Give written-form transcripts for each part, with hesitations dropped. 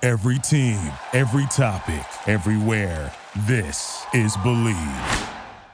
Every team, every topic, everywhere. This is Believe.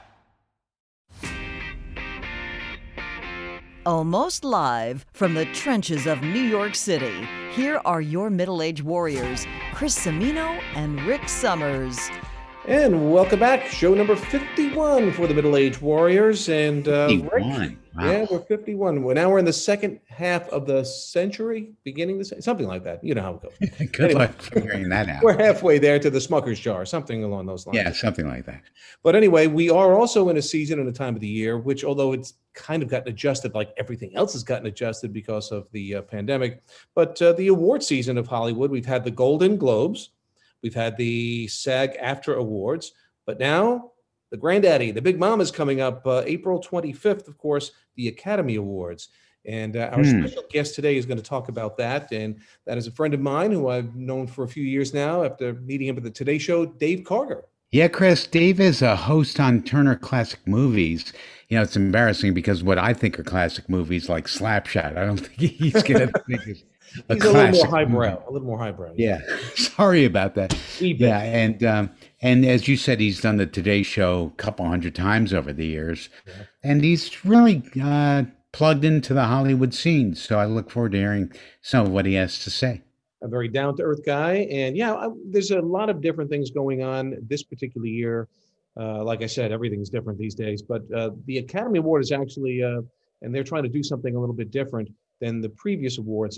Almost live from the trenches of New York City, here are your middle-aged warriors, Chris Cimino and Rick Summers. And welcome back, show number 51 for the Middle-Aged Warriors. And Rick, Wow. yeah, we're 51. Now we're in the second half of the century, beginning the something like that. You know how it goes. Good luck figuring that out. We're halfway there to the Smucker's jar, something along those lines. Yeah, something like that. But anyway, we are also in a season and a time of the year, which although it's kind of gotten adjusted like everything else has gotten adjusted because of the pandemic, but the award season of Hollywood, we've had the Golden Globes, we've had the SAG-AFTRA Awards, but now the granddaddy, the big mom is coming up April 25th, of course, the Academy Awards. And our special guest today is going to talk about that. And that is a friend of mine who I've known for a few years now after meeting him at the Today Show, Dave Karger. Yeah, Chris, Dave is a host on Turner Classic Movies. You know, it's embarrassing because what I think are classic movies like Slapshot, I don't think he's going to think is a He's a little more highbrow. Yeah, sorry about that. Yeah, and as you said, he's done the Today Show a couple hundred times over the years, and he's really plugged into the Hollywood scene. So I look forward to hearing some of what he has to say. A very down-to-earth guy. And there's a lot of different things going on this particular year. Like I said, everything's different these days. But the Academy Award is actually, and they're trying to do something a little bit different than the previous awards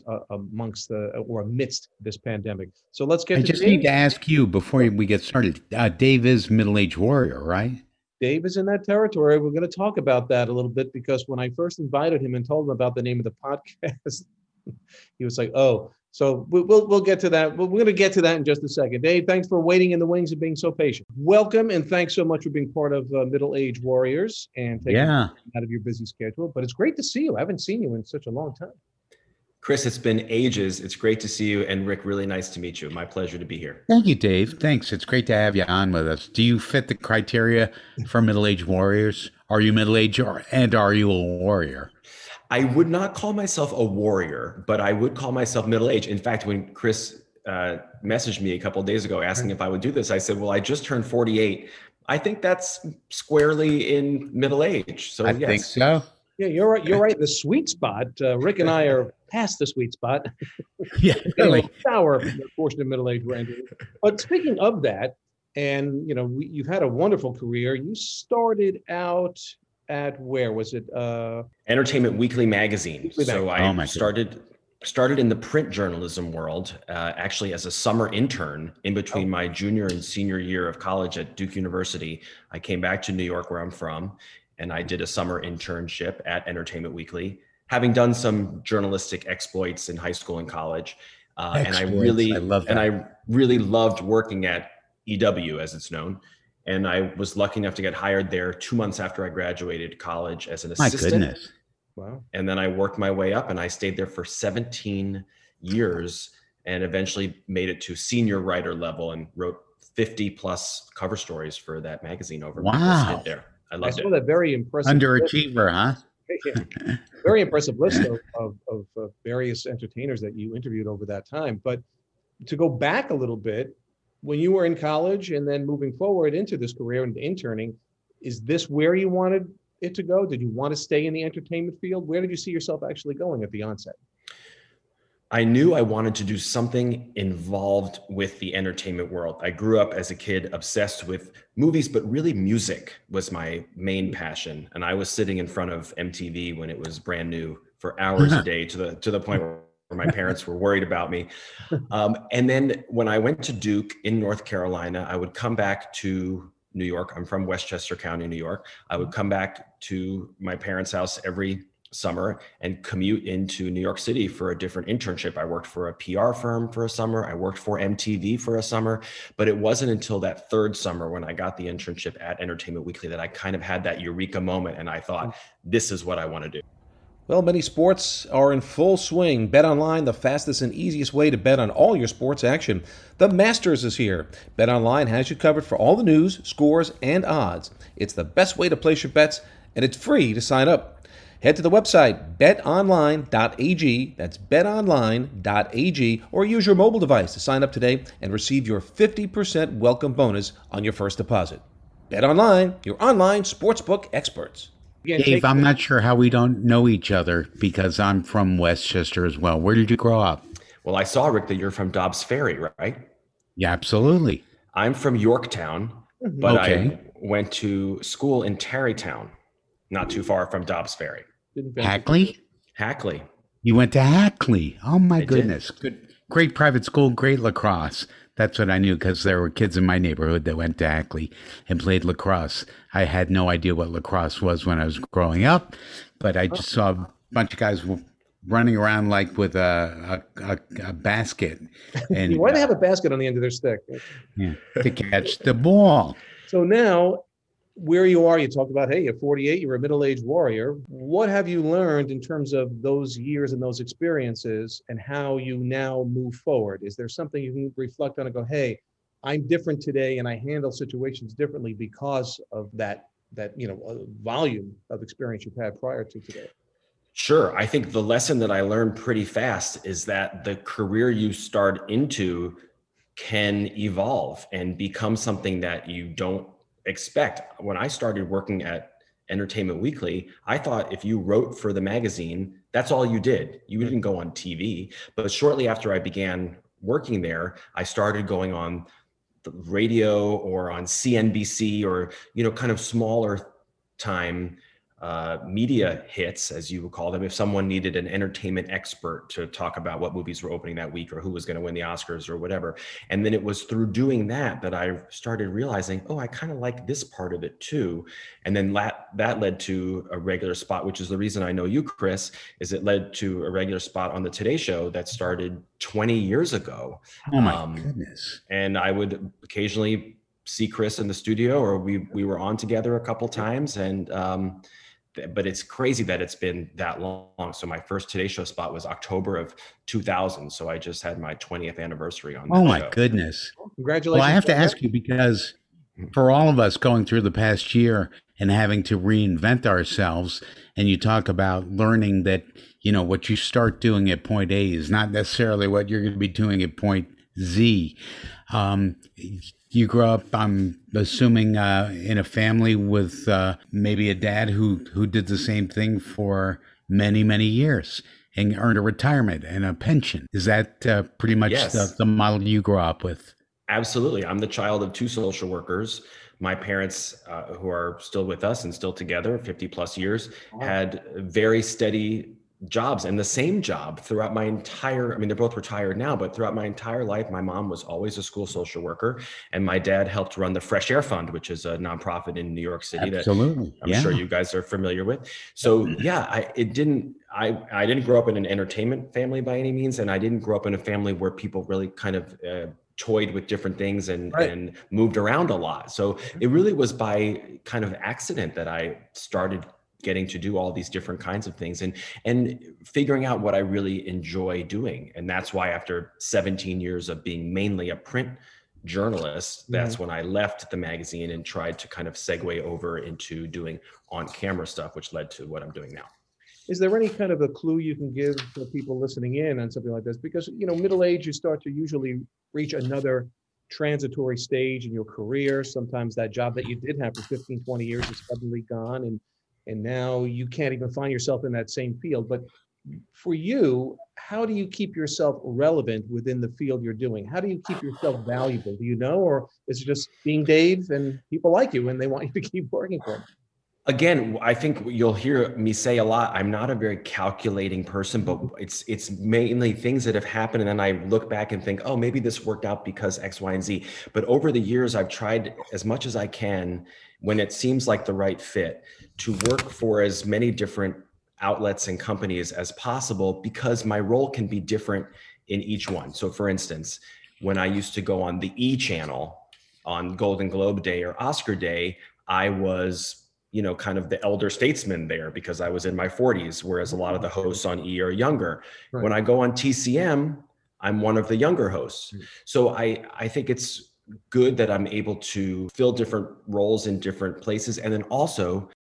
amidst this pandemic. So let's get I just need to ask you before we get started. Dave is middle-aged warrior, right? Dave is in that territory. We're going to talk about that a little bit because when I first invited him and told him about the name of the podcast, he was like, "Oh." So we'll get to that. We're going to get to that in just a second. Dave, thanks for waiting in the wings and being so patient. Welcome, and thanks so much for being part of Middle-Aged Warriors and taking time out of your busy schedule. But it's great to see you. I haven't seen you in such a long time. Chris, it's been ages. It's great to see you. And Rick, really nice to meet you. My pleasure to be here. Thank you, Dave. Thanks. It's great to have you on with us. Do you fit the criteria for Middle-Aged Warriors? Are you middle-aged and are you a warrior? I would not call myself a warrior, but I would call myself middle-aged. In fact, when Chris messaged me a couple of days ago asking if I would do this, I said, well, I just turned 48. I think that's squarely in middle age. So I think so. Yeah, you're right. You're right. The sweet spot. Rick and I are past the sweet spot. Yeah, really. Sour portion of middle age range. But speaking of that, and you've had a wonderful career. You started out at where was it? Entertainment Weekly magazine. So I started in the print journalism world, actually as a summer intern in between my junior and senior year of college at Duke University. I came back to New York, where I'm from, and I did a summer internship at Entertainment Weekly, having done some journalistic exploits in high school and college. And I really loved working at EW, as it's known. And I was lucky enough to get hired there 2 months after I graduated college as an assistant. My goodness. Wow. And then I worked my way up and I stayed there for 17 years and eventually made it to senior writer level and wrote 50 plus cover stories for that magazine over my stint there. I loved it. That very impressive. Underachiever, huh? Very impressive list of various entertainers that you interviewed over that time. But to go back a little bit, when you were in college and then moving forward into this career and interning, is this where you wanted it to go? Did you want to stay in the entertainment field? Where did you see yourself actually going at the onset? I knew I wanted to do something involved with the entertainment world. I grew up as a kid obsessed with movies, but really music was my main passion. And I was sitting in front of MTV when it was brand new for hours a day to the point where my parents were worried about me. And then when I went to Duke in North Carolina, I would come back to New York. I'm from Westchester County, New York. I would come back to my parents' house every summer and commute into New York City for a different internship. I worked for a PR firm for a summer. I worked for MTV for a summer, but it wasn't until that third summer when I got the internship at Entertainment Weekly that I kind of had that eureka moment. And I thought, this is what I want to do. Well, many sports are in full swing. BetOnline, the fastest and easiest way to bet on all your sports action. The Masters is here. BetOnline has you covered for all the news, scores, and odds. It's the best way to place your bets, and it's free to sign up. Head to the website betonline.ag, that's betonline.ag, or use your mobile device to sign up today and receive your 50% welcome bonus on your first deposit. BetOnline, your online sportsbook experts. Dave, I'm not sure how we don't know each other because I'm from Westchester as well. Where did you grow up? Well, I saw, Rick, that you're from Dobbs Ferry, right? Yeah, absolutely. I'm from Yorktown, but I went to school in Tarrytown, not too far from Dobbs Ferry. Hackley? Hackley. You went to Hackley. Oh, my goodness. Good, great private school, great lacrosse. That's what I knew because there were kids in my neighborhood that went to Hackley and played lacrosse. I had no idea what lacrosse was when I was growing up, but I just saw a bunch of guys running around like with a basket. And why do they have a basket on the end of their stick? Yeah, to catch the ball. So now, where you are, you talked about, hey, you're 48, you're a middle-aged warrior. What have you learned in terms of those years and those experiences and how you now move forward? Is there something you can reflect on and go, hey, I'm different today and I handle situations differently because of that volume of experience you've had prior to today? Sure. I think the lesson that I learned pretty fast is that the career you start into can evolve and become something that you don't expect. When I started working at Entertainment Weekly, I thought if you wrote for the magazine, that's all you did. You didn't go on TV. But shortly after I began working there, I started going on the radio or on CNBC or, kind of smaller time media hits, as you would call them, if someone needed an entertainment expert to talk about what movies were opening that week or who was going to win the Oscars or whatever. And then it was through doing that I started realizing, oh, I kind of like this part of it too. And then that led to a regular spot, which is the reason I know you, Chris, is it led to a regular spot on the Today Show that started 20 years ago. Oh my goodness. And I would occasionally see Chris in the studio, or we were on together a couple times, and but it's crazy that it's been that long. So my first Today Show spot was October of 2000. So I just had my 20th anniversary on that Oh my show. Goodness. Congratulations. Well, I have to ask you, because for all of us going through the past year and having to reinvent ourselves, and you talk about learning that, what you start doing at point A is not necessarily what you're going to be doing at point Z. You grew up, I'm assuming, in a family with maybe a dad who did the same thing for many, many years and earned a retirement and a pension. Is that pretty much the model you grew up with? Absolutely. I'm the child of two social workers. My parents, who are still with us and still together 50 plus years, had very steady jobs and the same job throughout my entire, they're both retired now, but throughout my entire life, my mom was always a school social worker and my dad helped run the Fresh Air Fund, which is a nonprofit in New York City. Absolutely. That I'm sure you guys are familiar with. So I didn't grow up in an entertainment family by any means. And I didn't grow up in a family where people really kind of toyed with different things and moved around a lot. So it really was by kind of accident that I started getting to do all these different kinds of things and figuring out what I really enjoy doing. And that's why after 17 years of being mainly a print journalist, that's when I left the magazine and tried to kind of segue over into doing on-camera stuff, which led to what I'm doing now. Is there any kind of a clue you can give for people listening in on something like this? Because, middle age, you start to usually reach another transitory stage in your career. Sometimes that job that you did have for 15, 20 years is suddenly gone. And now you can't even find yourself in that same field. But for you, how do you keep yourself relevant within the field you're doing? How do you keep yourself valuable? Do you know, or is it just being Dave and people like you and they want you to keep working for them? Again, I think you'll hear me say a lot, I'm not a very calculating person, but it's mainly things that have happened. And then I look back and think, oh, maybe this worked out because X, Y, and Z. But over the years, I've tried as much as I can when it seems like the right fit to work for as many different outlets and companies as possible, because my role can be different in each one. So for instance, when I used to go on the E! Channel on Golden Globe Day or Oscar Day, I was kind of the elder statesman there because I was in my 40s, whereas a lot of the hosts on E! are younger. Right. When I go on TCM, I'm one of the younger hosts. So I think it's good that I'm able to fill different roles in different places. And then also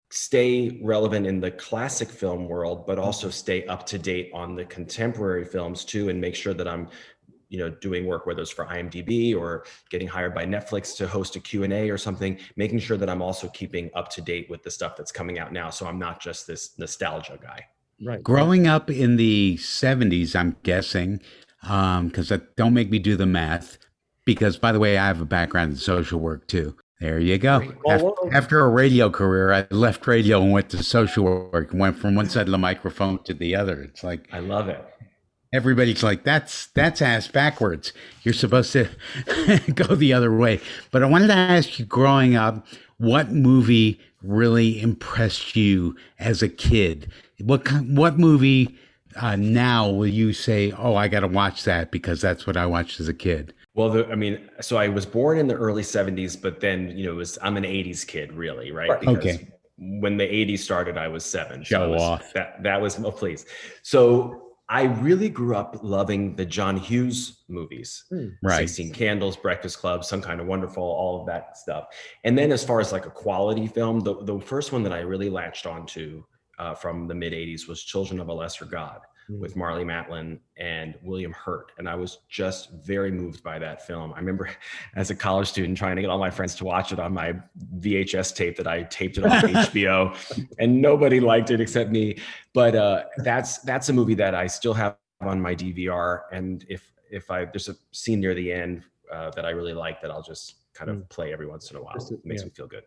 stay relevant in the classic film world, but also stay up to date on the contemporary films too, and make sure that I'm, doing work, whether it's for IMDb or getting hired by Netflix to host a Q&A or something, making sure that I'm also keeping up to date with the stuff that's coming out now. So I'm not just this nostalgia guy. Right. Growing up in the 70s, I'm guessing, because don't make me do the math, because, by the way, I have a background in social work, too. There you go. After a radio career, I left radio and went to social work and went from one side of the microphone to the other. It's like, I love it. Everybody's like, that's ass backwards. You're supposed to go the other way. But I wanted to ask you, growing up, what movie really impressed you as a kid? What movie now will you say, oh, I got to watch that because that's what I watched as a kid? Well, so I was born in the early 70s, but then, I'm an 80s kid, really, right? Because okay. When the 80s started, I was 7. Show off. That was, oh, please. So I really grew up loving the John Hughes movies, right? 16 Candles, Breakfast Club, Some Kind of Wonderful, all of that stuff. And then as far as like a quality film, the first one that I really latched onto from the mid 80s was Children of a Lesser God with Marlee Matlin and William Hurt. And I was just very moved by that film. I remember as a college student trying to get all my friends to watch it on my VHS tape that I taped it on HBO, and nobody liked it except me. But that's a movie that I still have on my DVR. And if there's a scene near the end that I really like, that I'll just kind of play every once in a while. It makes me feel good.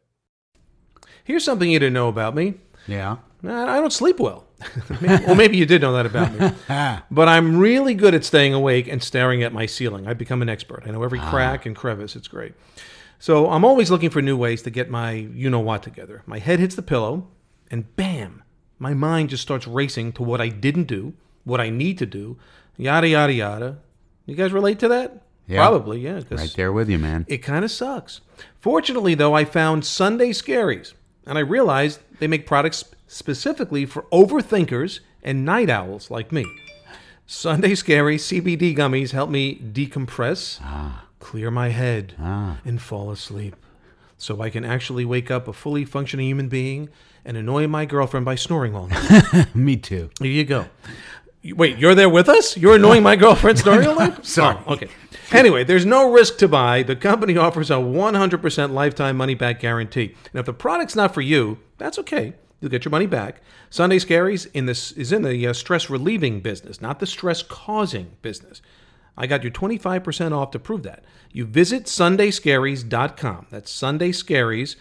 Here's something you didn't know about me. Yeah. I don't sleep well. Well, maybe you did know that about me. But I'm really good at staying awake and staring at my ceiling. I've become an expert. I know every crack and crevice. It's great. So I'm always looking for new ways to get my you-know-what together. My head hits the pillow, and bam, my mind just starts racing to what I didn't do, what I need to do, yada, yada, yada. You guys relate to that? Yeah. Probably, yeah. Right there with you, man. It kind of sucks. Fortunately, though, I found Sunday Scaries, and I realized they make products specifically for overthinkers and night owls like me. Sunday Scary CBD gummies help me decompress, clear my head, and fall asleep, so I can actually wake up a fully functioning human being and annoy my girlfriend by snoring all night. Me too. Here you go. Wait, you're there with us? You're annoying my girlfriend snoring all night? Sorry. Oh, okay. Anyway, there's no risk to buy. The company offers a 100% lifetime money-back guarantee. And if the product's not for you, that's okay. You'll get your money back. Sunday Scaries is in the stress-relieving business, not the stress-causing business. I got you 25% off to prove that. You visit sundayscaries.com. That's Sunday Scaries,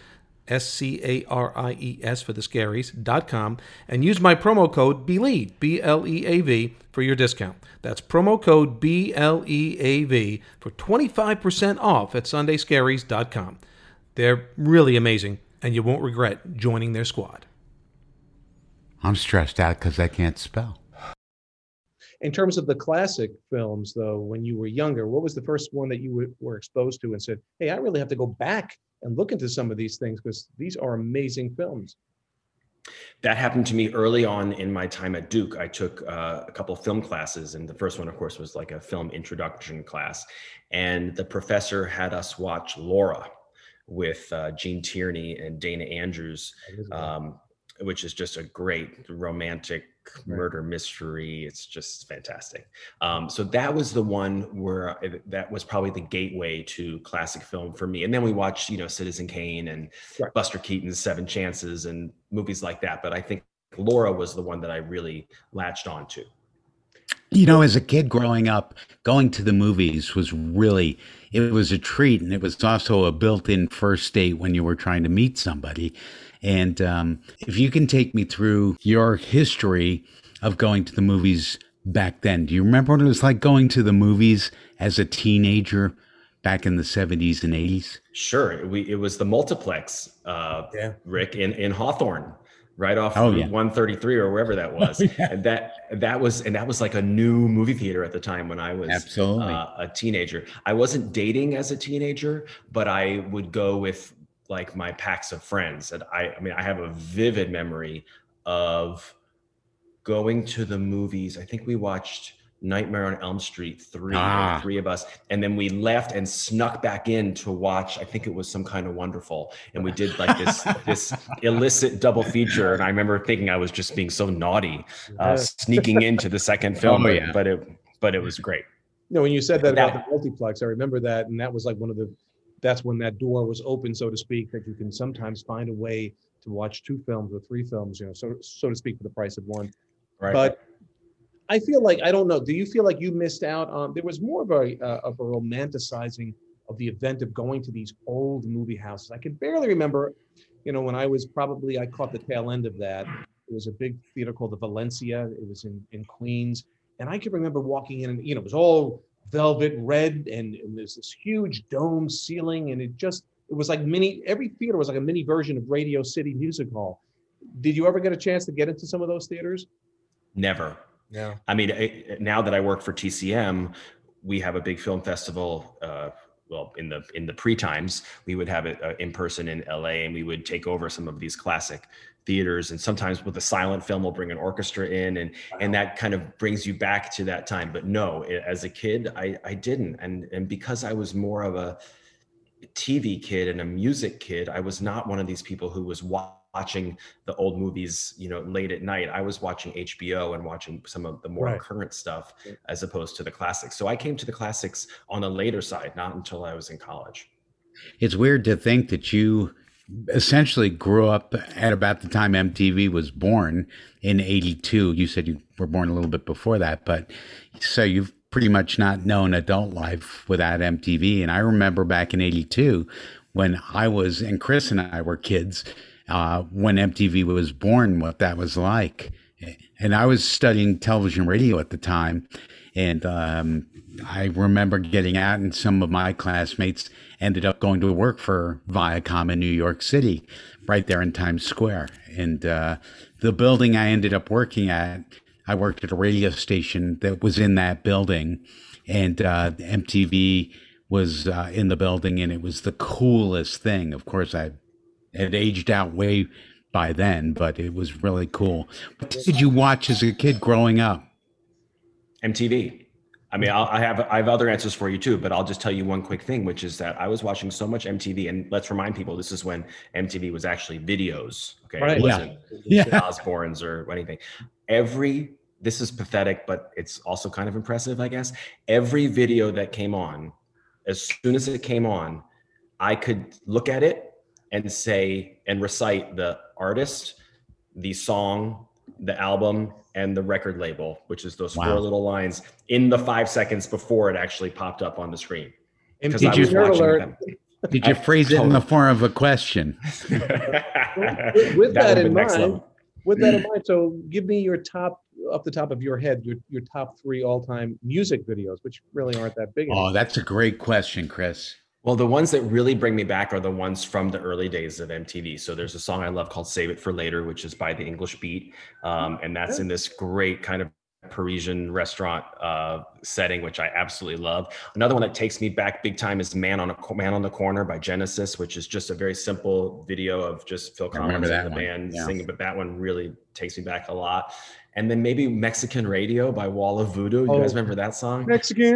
SCARIES for the scaries.com, and use my promo code BLEAV, BLEAV, for your discount. That's promo code BLEAV for 25% off at sundayscaries.com. They're really amazing, and you won't regret joining their squad. I'm stressed out because I can't spell. In terms of the classic films, though, when you were younger, what was the first one that you were exposed to and said, hey, I really have to go back and look into some of these things because these are amazing films? That happened to me early on in my time at Duke. I took a couple of film classes, and the first one, of course, was like a film introduction class. And the professor had us watch Laura with Gene Tierney and Dana Andrews, which is just a great romantic murder mystery. It's just fantastic. So that was the one where that was probably the gateway to classic film for me. And then we watched, Citizen Kane and Buster Keaton's Seven Chances and movies like that. But I think Laura was the one that I really latched onto. As a kid growing up, going to the movies was it was a treat. And it was also a built-in first date when you were trying to meet somebody. And if you can take me through your history of going to the movies back then, do you remember what it was like going to the movies as a teenager back in the 70s and 80s? Sure. It was the multiplex, Rick, in Hawthorne, right off 133 or wherever that was. And that was like a new movie theater at the time when I was a teenager. I wasn't dating as a teenager, but I would go with like my packs of friends. And I have a vivid memory of going to the movies. I think we watched Nightmare on Elm Street 3, or 3 of us. And then we left and snuck back in to watch, I think it was Some Kind of Wonderful. And we did like this illicit double feature. And I remember thinking I was just being so naughty, sneaking into the second film, but it was great. You know, when you said that about the multiplex, I remember that. And that was like that's when that door was open, so to speak, that you can sometimes find a way to watch 2 films or 3 films, you know, so to speak, for the price of 1. Right. But I feel like, I don't know, do you feel like you missed out on, there was more of a romanticizing of the event of going to these old movie houses. I can barely remember, you know, when I caught the tail end of that. It was a big theater called the Valencia. It was in Queens. And I can remember walking in and, you know, it was all velvet red and there's this huge dome ceiling. And it was like every theater was like a mini version of Radio City Music Hall. Did you ever get a chance to get into some of those theaters? Never. Yeah. I mean, now that I work for TCM, we have a big film festival. Well, in the pre-times, we would have it in person in LA, and we would take over some of these classic theaters. And sometimes with a silent film, we'll bring an orchestra in, and that kind of brings you back to that time. But no, as a kid, I didn't. And because I was more of a TV kid and a music kid, I was not one of these people who was watching the old movies, you know, late at night. I was watching HBO and watching some of the more current stuff as opposed to the classics. So I came to the classics on a later side, not until I was in college. It's weird to think that you essentially grew up at about the time MTV was born in 82. You said you were born a little bit before that, but so you've pretty much not known adult life without MTV. And I remember back in 82 when and Chris and I were kids, when MTV was born, what that was like. And I was studying television radio at the time. And I remember getting out, and some of my classmates ended up going to work for Viacom in New York City, right there in Times Square. And the building I ended up working at, I worked at a radio station that was in that building, and MTV was in the building, and it was the coolest thing. Of course, I had aged out way by then, but it was really cool. What did you watch as a kid growing up? MTV. I mean, I have other answers for you too, but I'll just tell you one quick thing, which is that I was watching so much MTV, and let's remind people, this is when MTV was actually videos. Okay. Right. It wasn't Osbournes or anything. This is pathetic, but it's also kind of impressive, I guess. Every video that came on, as soon as it came on, I could look at it and say and recite the artist, the song, the album, and the record label, which is those 4 little lines in the 5 seconds before it actually popped up on the screen. Because I was watching them. Did you phrase it in the form of a question? With that in mind, so give me your top, off the top of your head, your top 3 all-time music videos, which really aren't that big. Oh, that's a great question, Chris. Well, the ones that really bring me back are the ones from the early days of MTV. So there's a song I love called Save It for Later, which is by the English Beat. And that's in this great kind of Parisian restaurant setting, which I absolutely love. Another one that takes me back big time is Man on the Corner by Genesis, which is just a very simple video of just Phil Collins and the band singing, but that one really takes me back a lot. And then maybe Mexican Radio by Wall of Voodoo. You guys remember that song? Mexican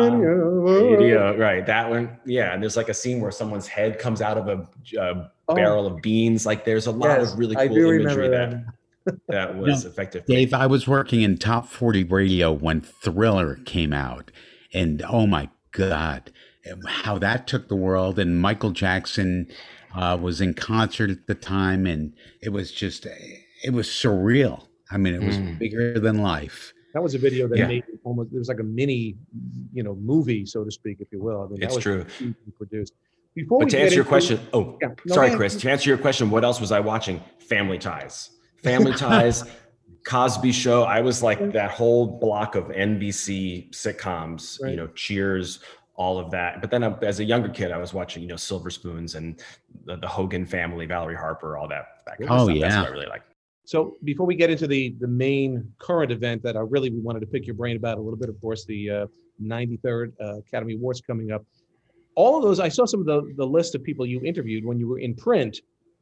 Radio. Right, that one. Yeah, and there's like a scene where someone's head comes out of a barrel of beans. Like there's a lot of really cool imagery that was effective. Dave, I was working in Top 40 Radio when Thriller came out. And oh my God, how that took the world. And Michael Jackson was in concert at the time. And it was surreal. I mean, it was bigger than life. That was a video that made almost, it was like a mini, movie, so to speak, if you will. I mean, it's true. Produced. But to answer your question, sorry, Chris, to answer your question, what else was I watching? Family Ties, Cosby Show. I was like that whole block of NBC sitcoms, Cheers, all of that. But then as a younger kid, I was watching, Silver Spoons and the Hogan Family, Valerie Harper, all that kind of stuff. That's what I really like. So before we get into the main current event that we wanted to pick your brain about a little bit, of course, the 93rd Academy Awards coming up. All of those, I saw some of the list of people you interviewed when you were in print.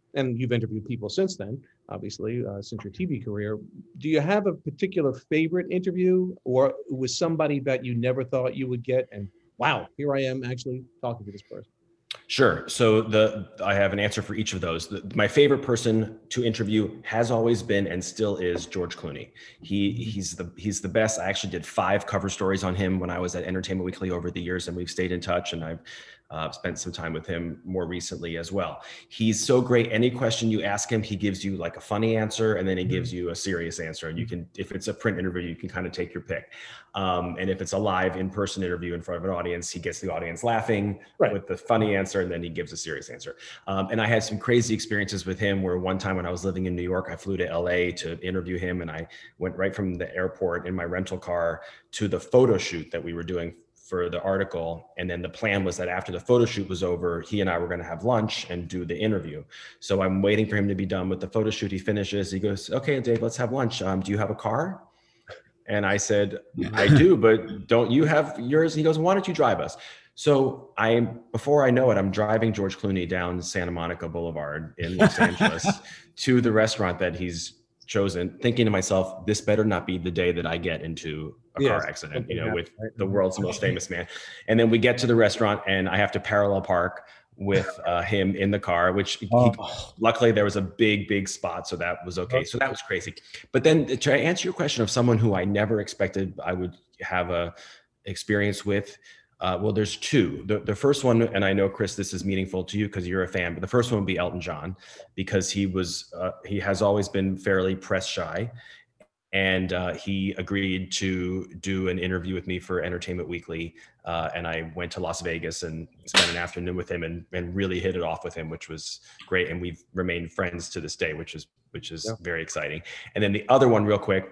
and you've interviewed people since then, obviously, since your TV career. Do you have a particular favorite interview, or with somebody that you never thought you would get, and wow, here I am actually talking to this person? Sure. So I have an answer for each of those. My favorite person to interview has always been and still is George Clooney. He's the best. I actually did 5 cover stories on him when I was at Entertainment Weekly over the years, and we've stayed in touch. And I've spent some time with him more recently as well. He's so great. Any question you ask him, he gives you like a funny answer, and then he gives you a serious answer. And you can, if it's a print interview, you can kind of take your pick. And if it's a live in-person interview in front of an audience, he gets the audience laughing with the funny answer, and then he gives a serious answer. And I had some crazy experiences with him where one time when I was living in New York, I flew to LA to interview him, and I went right from the airport in my rental car to the photo shoot that we were doing for the article. And then the plan was that after the photo shoot was over, he and I were going to have lunch and do the interview. So I'm waiting for him to be done with the photo shoot. He finishes, he goes, "Okay, Dave, let's have lunch. Do you have a car?" And I said, "I do, but don't you have yours?" He goes, "Why don't you drive us?" So before I know it, I'm driving George Clooney down Santa Monica Boulevard in Los Angeles to the restaurant that he's chosen, thinking to myself, this better not be the day that I get into a car accident, with the world's most famous man. And then we get to the restaurant, and I have to parallel park with him in the car, which luckily there was a big spot, so that was okay. So that was crazy. But then to answer your question of someone who I never expected I would have a experience with, well, there's 2. The first one, and I know, Chris, this is meaningful to you because you're a fan, but the first one would be Elton John, because he has always been fairly press shy. And he agreed to do an interview with me for Entertainment Weekly. And I went to Las Vegas and spent an afternoon with him and really hit it off with him, which was great. And we've remained friends to this day, which is very exciting. And then the other one, real quick,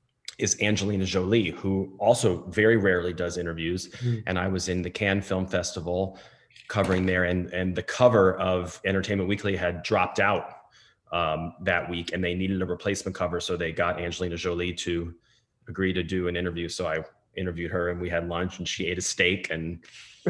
is Angelina Jolie, who also very rarely does interviews. And I was in the Cannes Film Festival covering there, and the cover of Entertainment Weekly had dropped out that week, and they needed a replacement cover. So they got Angelina Jolie to agree to do an interview. So I interviewed her, and we had lunch, and she ate a steak, and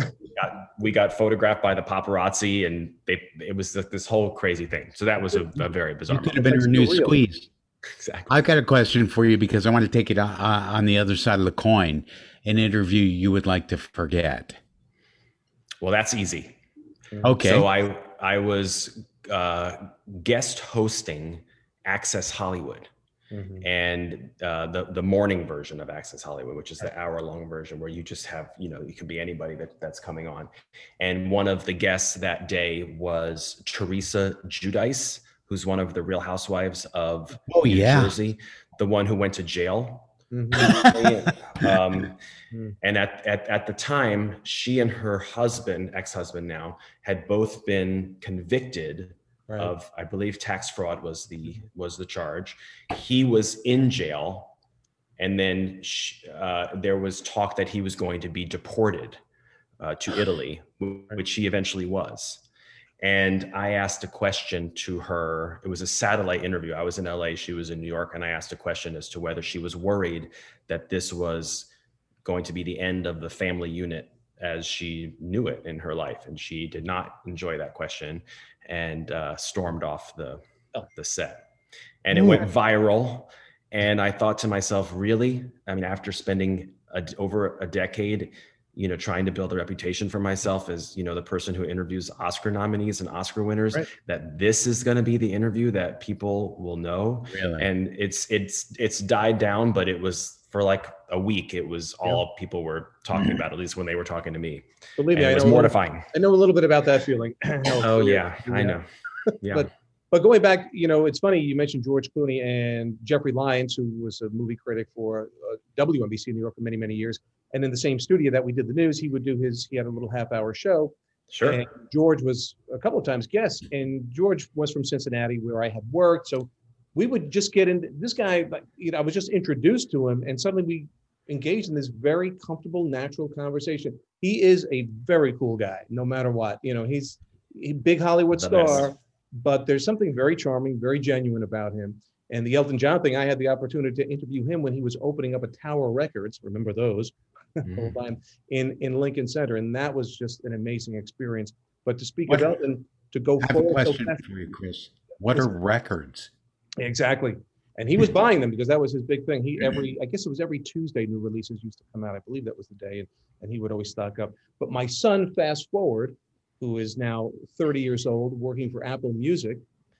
we got photographed by the paparazzi, and it was this whole crazy thing. So that was a very bizarre You could have been her new squeeze. Exactly. I've got a question for you, because I want to take it on the other side of the coin. An interview you would like to forget. Well, that's easy. Okay. So I was guest hosting Access Hollywood, and the morning version of Access Hollywood, which is the hour-long version where you just have, you can be anybody that's coming on. And one of the guests that day was Teresa Giudice, who's one of the Real Housewives of New Jersey, the one who went to jail. And at the time, she and her husband, ex-husband now, had both been convicted of, I believe, tax fraud was the charge. He was in jail, and then there was talk that he was going to be deported to Italy, which he eventually was. And I asked a question to her. It was a satellite interview. I was in LA, she was in New York, and I asked a question as to whether she was worried that this was going to be the end of the family unit as she knew it in her life. And she did not enjoy that question and stormed off the set. And it went viral. And I thought to myself, really? I mean, after spending over a decade trying to build a reputation for myself as, the person who interviews Oscar nominees and Oscar winners, that this is going to be the interview that people will know. Really? And it's died down, but it was for like a week. It was all people were talking about, at least when they were talking to me. Believe me, it was mortifying. I know a little bit about that feeling. Oh yeah, I know. Yeah. But going back, it's funny, you mentioned George Clooney and Jeffrey Lyons, who was a movie critic for WNBC New York for many, many years. And in the same studio that we did the news, he had a little half-hour show. Sure. And George was a couple of times guest, and George was from Cincinnati, where I had worked. So we would just get into this guy, I was just introduced to him, and suddenly we engaged in this very comfortable, natural conversation. He is a very cool guy, no matter what. He's a big Hollywood star, but there's something very charming, very genuine about him. And the Elton John thing, I had the opportunity to interview him when he was opening up a Tower Records. Remember those? In Lincoln Center, and that was just an amazing experience. But to speak of Elton, to go I have a forward. question for you, Chris. What are records? Exactly. And he was buying them because that was his big thing. I guess it was every Tuesday, new releases used to come out. I believe that was the day, and he would always stock up. But my son, fast forward, who is now 30 years old, working for Apple Music,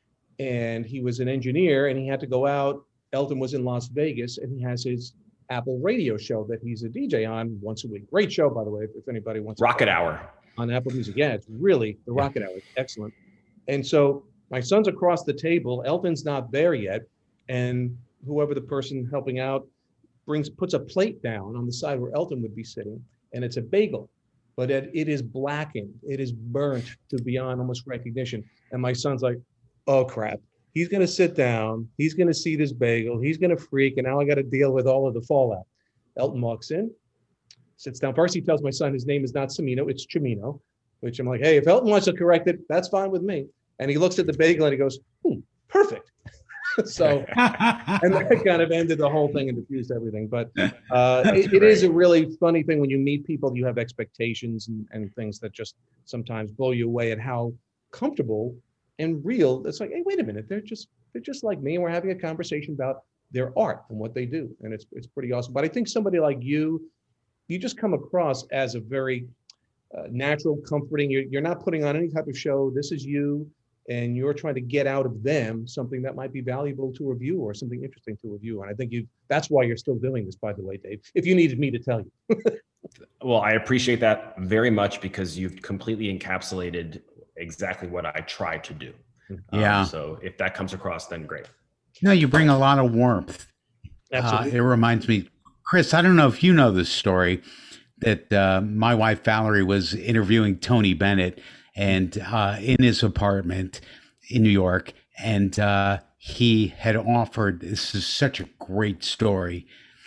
and he was an engineer, and he had to go out. Elton was in Las Vegas, and he has his Apple radio show that he's a DJ on once a week. Great show, by the way, if anybody wants. Rocket Hour on Apple Music. Yeah, it's really the Rocket Hour. Excellent. And so my son's across the table. Elton's not there yet. And whoever the person helping out puts a plate down on the side where Elton would be sitting, and it's a bagel, but it is blackened. It is burnt to beyond almost recognition. And my son's like, oh crap. He's going to sit down. He's going to see this bagel. He's going to freak. And now I got to deal with all of the fallout. Elton walks in, sits down. First, he tells my son his name is not Cimino, it's Chimino, which I'm like, hey, if Elton wants to correct it, that's fine with me. And he looks at the bagel and he goes, perfect. So, and that kind of ended the whole thing and diffused everything. But it is a really funny thing when you meet people, you have expectations and things that just sometimes blow you away at how comfortable and real. It's like, hey, wait a minute, they're just like me, and we're having a conversation about their art and what they do, and it's pretty awesome. But I think somebody like you just come across as a very natural, comforting. You're not putting on any type of show. This is you. And you're trying to get out of them something that might be valuable to review or something interesting to review. And I think that's why you're still doing this, by the way, Dave, if you needed me to tell you. Well, I appreciate that very much because you've completely encapsulated exactly what I try to do. Yeah. So if that comes across, then great. No, you bring a lot of warmth. Absolutely. It reminds me, Chris, I don't know if you know this story, that my wife, Valerie, was interviewing Tony Bennett and in his apartment in New York. And he had offered, this is such a great story.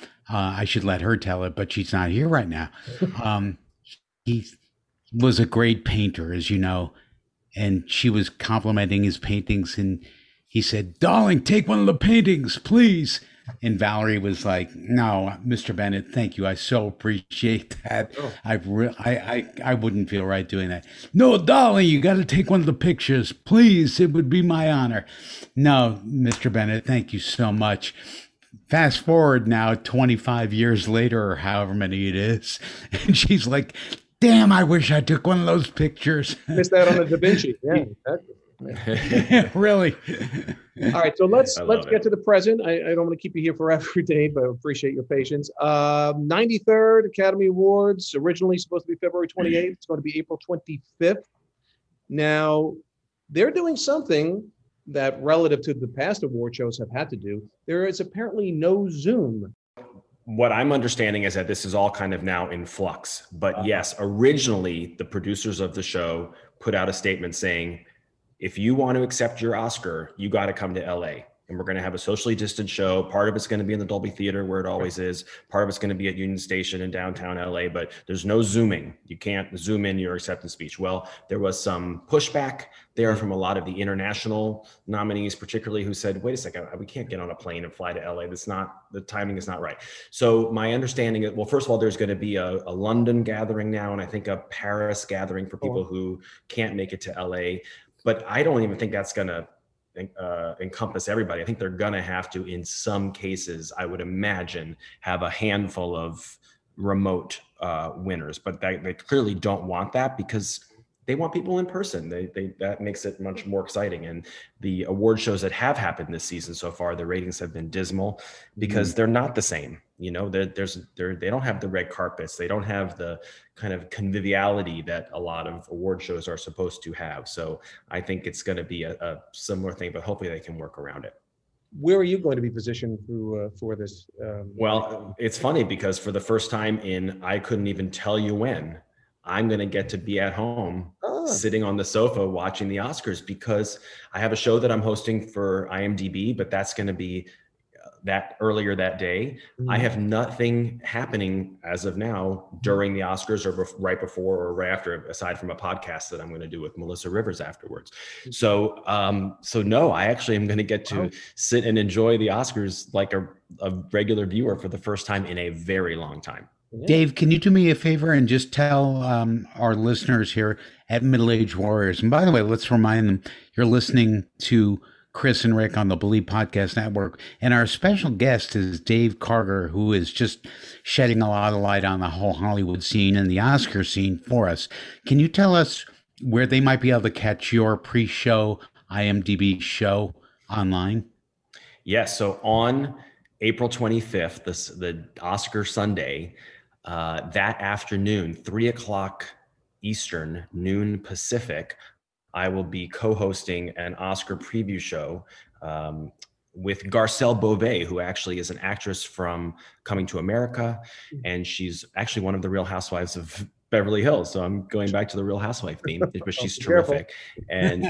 I should let her tell it, but she's not here right now. He was a great painter, as you know, and she was complimenting his paintings. And he said, darling, take one of the paintings, please. And Valerie was like, no, Mr. Bennett, thank you. I so appreciate that. Oh. I wouldn't feel right doing that. No, darling, you got to take one of the pictures. Please, it would be my honor. No, Mr. Bennett, thank you so much. Fast forward now 25 years later or however many it is. And she's like, damn, I wish I took one of those pictures. Missed that on the Da Vinci. Yeah, exactly. Yeah, really. All right, so let's get to the present. I don't want to keep you here forever, Dave, but I appreciate your patience. 93rd Academy Awards, originally supposed to be February 28th. It's going to be April 25th. Now, they're doing something that relative to the past award shows have had to do. There is apparently no Zoom. What I'm understanding is that this is all kind of now in flux. But yes, originally the producers of the show put out a statement saying, if you want to accept your Oscar, you got to come to LA. And we're going to have a socially distant show. Part of it's going to be in the Dolby Theater where it always is. Part of it's going to be at Union Station in downtown LA, but there's no Zooming. You can't Zoom in your acceptance speech. Well, there was some pushback there from a lot of the international nominees, particularly, who said, wait a second, we can't get on a plane and fly to LA. The timing is not right. So my understanding is, well, first of all, there's going to be a London gathering now, and I think a Paris gathering for people who can't make it to LA. But I don't even think that's going to encompass everybody. I think they're going to have to, in some cases, I would imagine, have a handful of remote winners. But they clearly don't want that because they want people in person. That makes it much more exciting. And the award shows that have happened this season so far, the ratings have been dismal because they're not the same. You know, they don't have the red carpets. They don't have the kind of conviviality that a lot of award shows are supposed to have. So I think it's going to be a similar thing, but hopefully they can work around it. Where are you going to be positioned for this? Well, it's funny because for the first time I couldn't even tell you when, I'm going to get to be at home sitting on the sofa watching the Oscars because I have a show that I'm hosting for IMDb, but that's going to be that earlier that day. I have nothing happening as of now during the Oscars or right before or right after, aside from a podcast that I'm going to do with Melissa Rivers afterwards. So no, I actually am going to get to sit and enjoy the Oscars like a regular viewer for the first time in a very long time. Yeah. Dave, can you do me a favor and just tell our listeners here at Middle Age Warriors, and by the way, let's remind them you're listening to Chris and Rick on the Believe Podcast Network, and our special guest is Dave Karger, who is just shedding a lot of light on the whole Hollywood scene and the Oscar scene for us. Can you tell us where they might be able to catch your pre-show IMDb show online? Yes. So on April 25th, the Oscar Sunday, that afternoon, 3:00 Eastern, noon Pacific, I will be co-hosting an Oscar preview show with Garcelle Beauvais, who actually is an actress from Coming to America, and she's actually one of the Real Housewives of Beverly Hills. So I'm going back to the Real Housewife theme, but she's terrific. And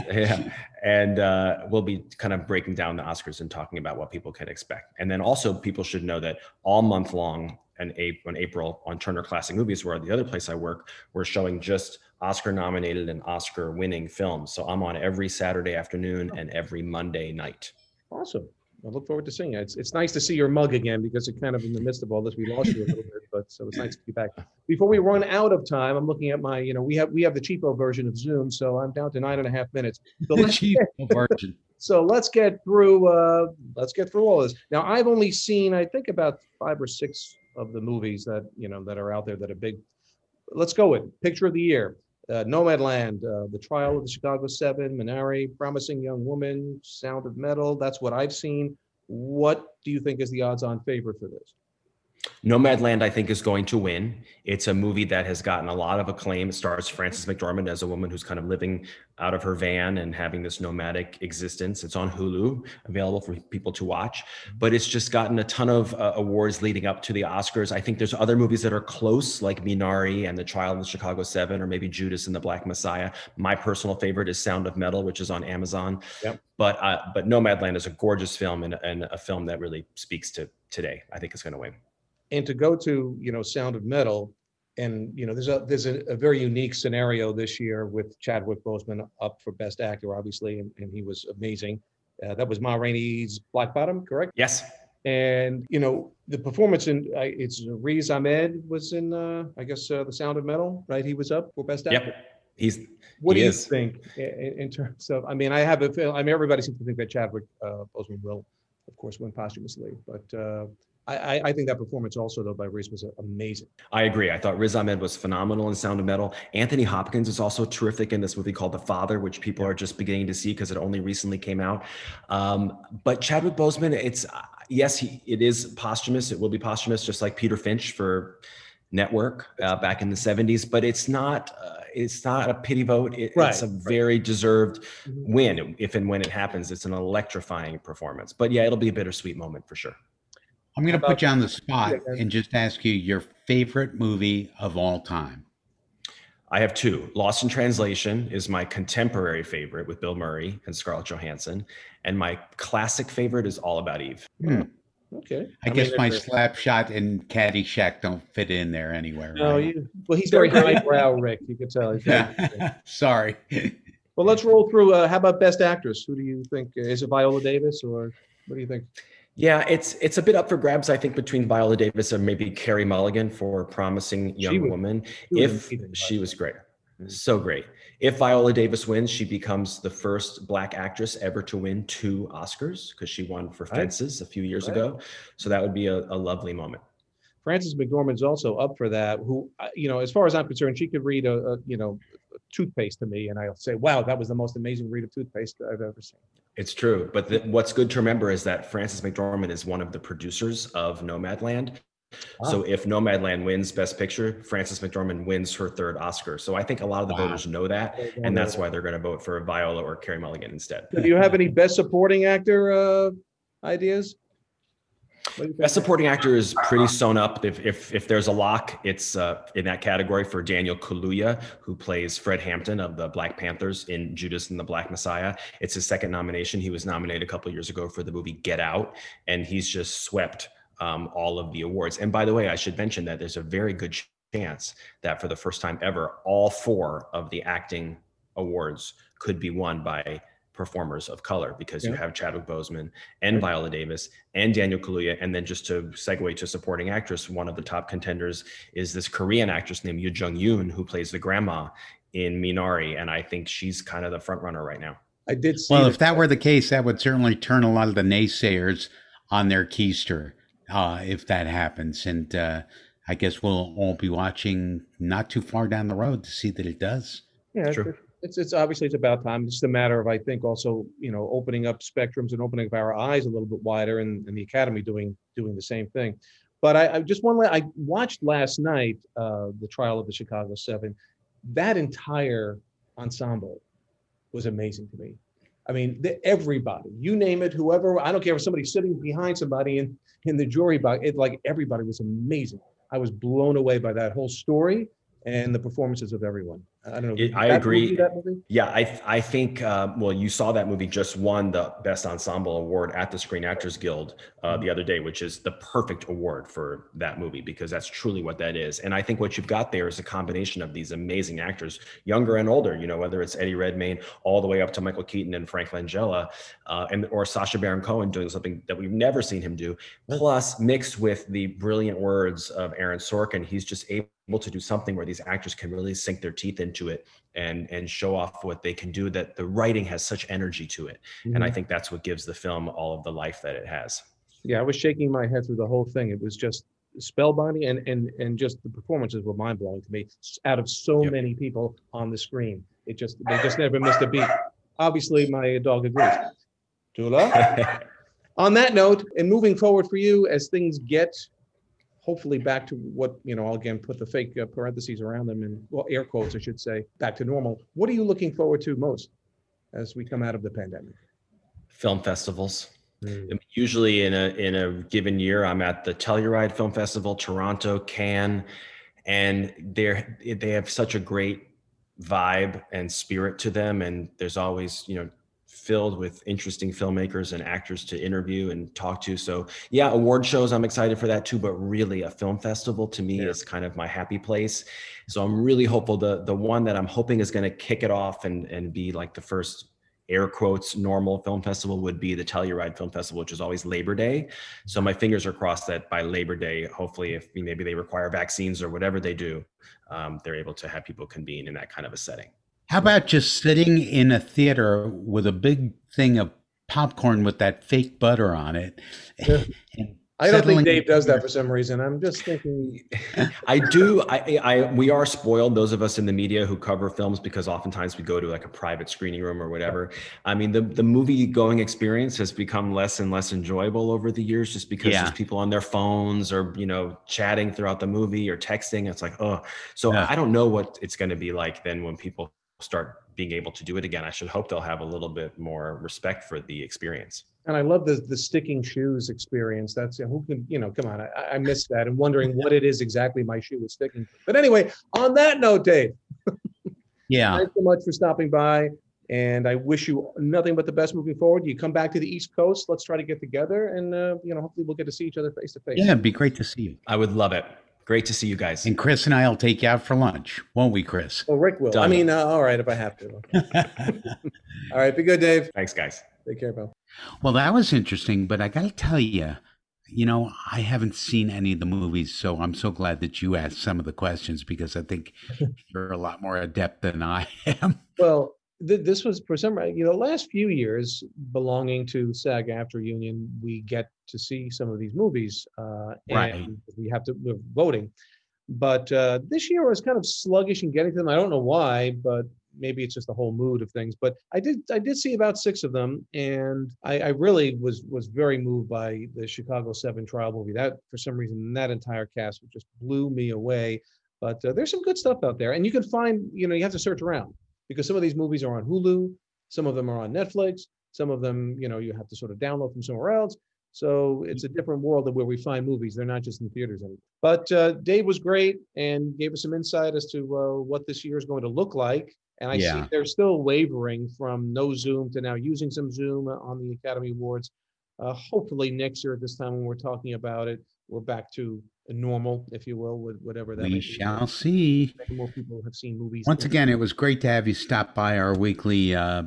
we'll be kind of breaking down the Oscars and talking about what people can expect. And then also people should know that all month long in April on Turner Classic Movies, where the other place I work, we're showing just Oscar nominated and Oscar winning films. So I'm on every Saturday afternoon and every Monday night. Awesome. I look forward to seeing it. It's nice to see your mug again, because it kind of in the midst of all this, we lost you a little bit, but so it's nice to be back. Before we run out of time, I'm looking at my, we have the cheapo version of Zoom, so I'm down to 9.5 minutes. So The cheapo version. So let's get through all this. Now, I've only seen, I think, about 5 or 6 of the movies that, that are out there that are big. Let's go with Picture of the Year. Nomadland, The Trial of the Chicago 7, Minari, Promising Young Woman, Sound of Metal. That's what I've seen. What do you think is the odds-on favorite for this? Nomadland, I think, is going to win. It's a movie that has gotten a lot of acclaim. It stars Frances McDormand as a woman who's kind of living out of her van and having this nomadic existence. It's on Hulu, available for people to watch. But it's just gotten a ton of awards leading up to the Oscars. I think there's other movies that are close, like Minari and The Trial of the Chicago 7, or maybe Judas and the Black Messiah. My personal favorite is Sound of Metal, which is on Amazon. Yep. But Nomadland is a gorgeous film and a film that really speaks to today. I think it's going to win. And to go to, Sound of Metal, and, there's a very unique scenario this year with Chadwick Boseman up for Best Actor, obviously, and he was amazing. That was Ma Rainey's Black Bottom, correct? Yes. And, the performance it's Riz Ahmed was in, The Sound of Metal, right? He was up for Best Actor. Yep. What do you think in terms of, I have a feeling, everybody seems to think that Chadwick Boseman will, of course, win posthumously, but I think that performance also, though, by Riz was amazing. I agree. I thought Riz Ahmed was phenomenal in Sound of Metal. Anthony Hopkins is also terrific in this movie called The Father, which people are just beginning to see because it only recently came out. But Chadwick Boseman, it is posthumous. It will be posthumous, just like Peter Finch for Network back in the 70s. But it's not a pity vote. It's a very deserved win. If and when it happens, it's an electrifying performance. But yeah, it'll be a bittersweet moment for sure. I'm going to put you on the spot and just ask you your favorite movie of all time. I have 2. Lost in Translation is my contemporary favorite with Bill Murray and Scarlett Johansson. And my classic favorite is All About Eve. Okay. I guess my Slapshot and Caddyshack don't fit in there anywhere. No, right? He's very highbrow, Rick. You can tell. Sorry. Well, let's roll through. How about Best Actress? Who do you think? Is it Viola Davis, or what do you think? Yeah, it's a bit up for grabs, I think, between Viola Davis and maybe Carey Mulligan for Promising Young Woman. She was great. So great. If Viola Davis wins, she becomes the first Black actress ever to win 2 Oscars, because she won for Fences a few years ago. So that would be a lovely moment. Frances McDormand's also up for that, who, as far as I'm concerned, she could read a toothpaste to me, and I'll say, wow, that was the most amazing read of toothpaste I've ever seen. It's true. But what's good to remember is that Frances McDormand is one of the producers of Nomadland. Wow. So if Nomadland wins Best Picture, Frances McDormand wins her 3rd Oscar. So I think a lot of the voters know that, and that's why they're going to vote for Viola or Carey Mulligan instead. Do you have any Best Supporting Actor ideas? Best Supporting Actor is pretty sewn up. If there's a lock, it's in that category for Daniel Kaluuya, who plays Fred Hampton of the Black Panthers in Judas and the Black Messiah. It's his 2nd nomination. He was nominated a couple of years ago for the movie Get Out, and he's just swept all of the awards. And by the way, I should mention that there's a very good chance that for the first time ever, all 4 of the acting awards could be won by performers of color, because you have Chadwick Boseman and Viola Davis and Daniel Kaluuya. And then just to segue to supporting actress, one of the top contenders is this Korean actress named Yoo Jung-yoon, who plays the grandma in Minari. And I think she's kind of the front runner right now. I did see Well, if that were the case, that would certainly turn a lot of the naysayers on their keister, if that happens. And I guess we'll all be watching not too far down the road to see that it does. Yeah, True. It's obviously it's about time. It's just a matter of, I think, also, opening up spectrums and opening up our eyes a little bit wider, and the Academy doing the same thing. But I just I watched last night the trial of the Chicago 7. That entire ensemble was amazing to me. I mean, everybody, you name it, whoever, I don't care if somebody's sitting behind somebody in the jury box, everybody was amazing. I was blown away by that whole story and the performances of everyone. I don't know. I agree. That movie? Yeah, I think, well, you saw that movie just won the Best Ensemble Award at the Screen Actors Guild the other day, which is the perfect award for that movie, because that's truly what that is. And I think what you've got there is a combination of these amazing actors, younger and older, whether it's Eddie Redmayne all the way up to Michael Keaton and Frank Langella, or Sacha Baron Cohen doing something that we've never seen him do, plus mixed with the brilliant words of Aaron Sorkin. He's just able to do something where these actors can really sink their teeth into it and show off what they can do, that the writing has such energy to it. And I think that's what gives the film all of the life that it has. Yeah, I was shaking my head through the whole thing. It was just spellbinding, and just the performances were mind-blowing to me, out of so many people on the screen. They just never missed a beat. Obviously, my dog agrees. Tula? On that note, and moving forward for you, as things get hopefully back to what, I'll again put the fake parentheses around them, and, well, air quotes, I should say, back to normal. What are you looking forward to most as we come out of the pandemic? Film festivals. Usually in a given year, I'm at the Telluride Film Festival, Toronto, Cannes, and they have such a great vibe and spirit to them. And there's always, filled with interesting filmmakers and actors to interview and talk to. So yeah, award shows, I'm excited for that too, but really a film festival to me is kind of my happy place. So I'm really hopeful. The one that I'm hoping is going to kick it off and be like the first air quotes normal film festival would be the Telluride Film Festival, which is always Labor Day. So my fingers are crossed that by Labor Day, hopefully, if maybe they require vaccines or whatever they do, they're able to have people convene in that kind of a setting. How about just sitting in a theater with a big thing of popcorn with that fake butter on it? And I don't think Dave does that for some reason. I'm just thinking. I do. We are spoiled, those of us in the media who cover films, because oftentimes we go to like a private screening room or whatever. I mean, the movie going experience has become less and less enjoyable over the years, just because there's people on their phones or, chatting throughout the movie or texting. It's like, oh, so I don't know what it's going to be like then when people start being able to do it again. I should hope they'll have a little bit more respect for the experience. And I love the sticking shoes experience. That's, who can, come on, I missed that, and wondering what it is exactly my shoe is sticking. But anyway, on that note, Dave, thanks so much for stopping by. And I wish you nothing but the best moving forward. You come back to the East Coast, let's try to get together, and, hopefully we'll get to see each other face to face. Yeah, it'd be great to see you. I would love it. Great to see you guys. And Chris and I will take you out for lunch, won't we, Chris? Well, Rick will. Done. I mean, all right, if I have to. All right, be good, Dave. Thanks, guys. Take care, pal. Well, that was interesting, but I got to tell you, I haven't seen any of the movies, so I'm so glad that you asked some of the questions, because I think you're a lot more adept than I am. Well, this was, for some reason, last few years belonging to SAG-AFTRA Union, we get to see some of these movies, and we're voting. But this year was kind of sluggish in getting to them. I don't know why, but maybe it's just the whole mood of things. But I did see about 6 of them, and I really was very moved by the Chicago 7 trial movie. That, for some reason, that entire cast just blew me away. But there's some good stuff out there, and you can find, you have to search around, because some of these movies are on Hulu, some of them are on Netflix, some of them, you have to sort of download from somewhere else. So it's a different world of where we find movies. They're not just in theaters anymore. But Dave was great and gave us some insight as to what this year is going to look like. And I see they're still wavering from no Zoom to now using some Zoom on the Academy Awards. Hopefully next year at this time when we're talking about it, we're back to a normal, if you will, with whatever that is. We shall see. Many more people have seen movies. Once again, it was great to have you stop by our weekly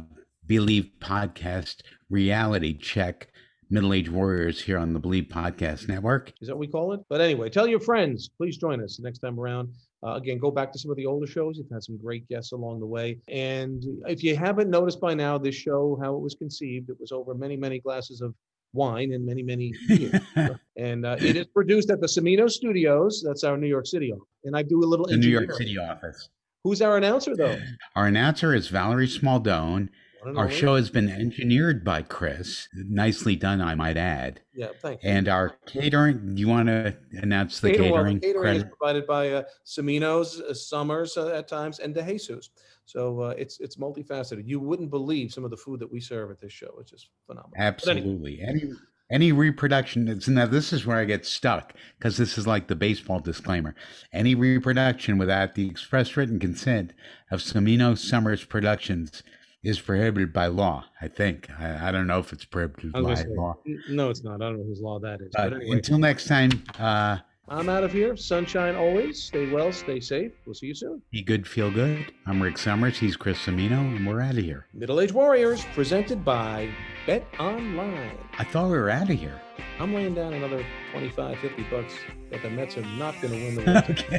Believe Podcast Reality Check Middle-Aged Warriors here on the Believe Podcast Network. Is that what we call it? But anyway, tell your friends. Please join us next time around. Again, go back to some of the older shows. You've had some great guests along the way. And if you haven't noticed by now, this show, how it was conceived, it was over many, many glasses of wine and many, many years. And it is produced at the Cimino Studios. That's our New York City office. And I do a little The New York City office. Who's our announcer, though? Our announcer is Valerie Smaldone. Our show has been engineered by Chris. Nicely done, I might add. Yeah, thank you. And our catering, do you want to announce the catering? The catering is provided by Cimino's, Summers at times, and DeJesus. So it's multifaceted. You wouldn't believe some of the food that we serve at this show. It's just phenomenal. Absolutely. Any reproduction, now this is where I get stuck, because this is like the baseball disclaimer. Any reproduction without the express written consent of Cimino Summers Productions is prohibited by law, I think. I don't know if it's prohibited by law. No, it's not. I don't know whose law that is. But anyway, until next time. I'm out of here. Sunshine always. Stay well, stay safe. We'll see you soon. Be good, feel good. I'm Rick Summers. He's Chris Cimino, and we're out of here. Middle-Aged Warriors, presented by Bet Online. I thought we were out of here. I'm laying down another $25, $50, but the Mets are not going to win the World Okay.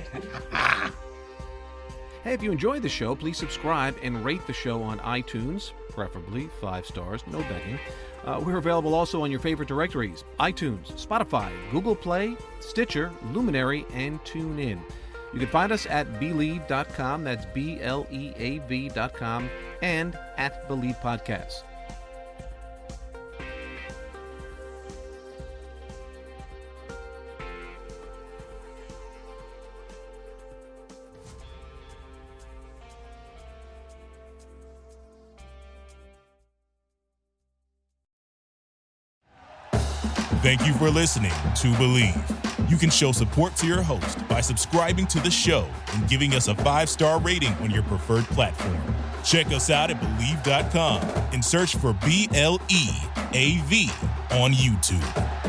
Hey, if you enjoyed the show, please subscribe and rate the show on iTunes, preferably 5 stars, no begging. We're available also on your favorite directories: iTunes, Spotify, Google Play, Stitcher, Luminary, and TuneIn. You can find us at Believe.com, that's BLEAV.com, and at Believe Podcasts. Thank you for listening to Believe. You can show support to your host by subscribing to the show and giving us a 5-star rating on your preferred platform. Check us out at Believe.com and search for BLEAV on YouTube.